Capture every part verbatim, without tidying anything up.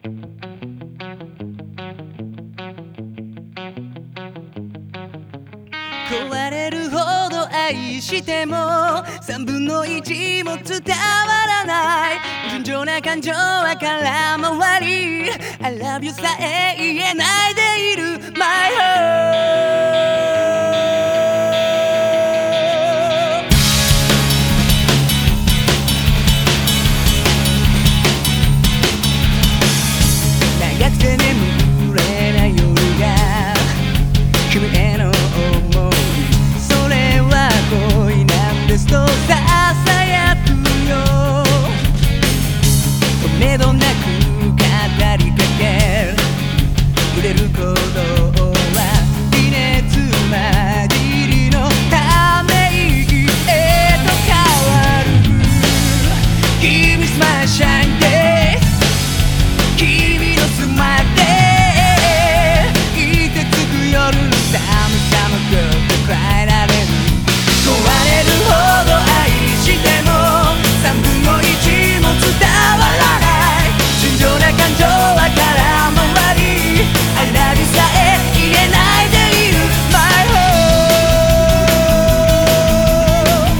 壊れるほど愛しても三分の一も伝わらない純情な感情は空回り I love you さえ言えないでいる My heart長くて眠れない夜が君への想いそれは恋なんですとささやくよとめどなく語りかけ触れることは微熱混じりのため息へと変わる Give me my shine day 君のスマイルでいてつく夜の寒さもぐっと変えられる壊れるほど愛しても三分の一も伝わらない純情な感情は空回り I love you さえ言えないでいる My heart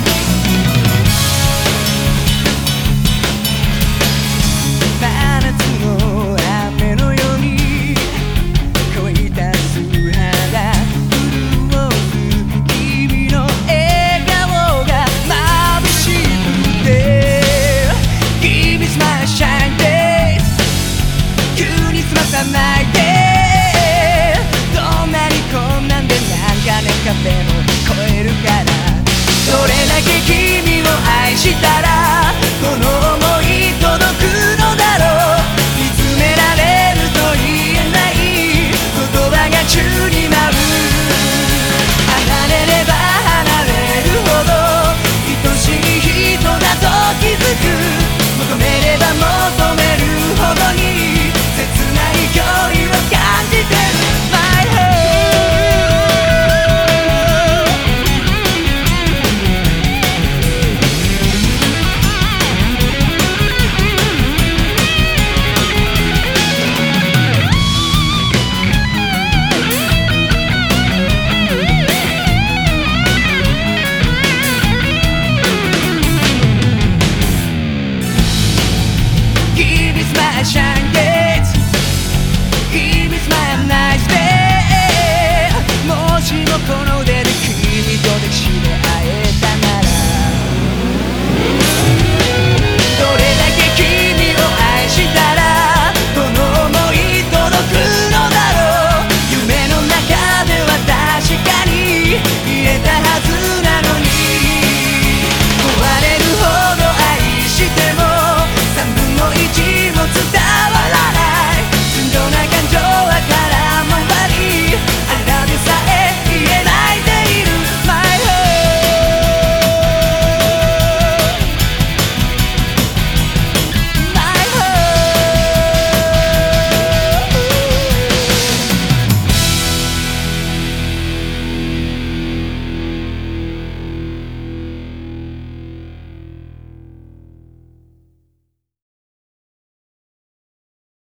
真夏の雨のように乾いた素肌潤う君の笑顔が眩しくて Give me my shine day 急に済まさないでどんなに困難でなんかね壁も越えるからどれだけ君を愛したら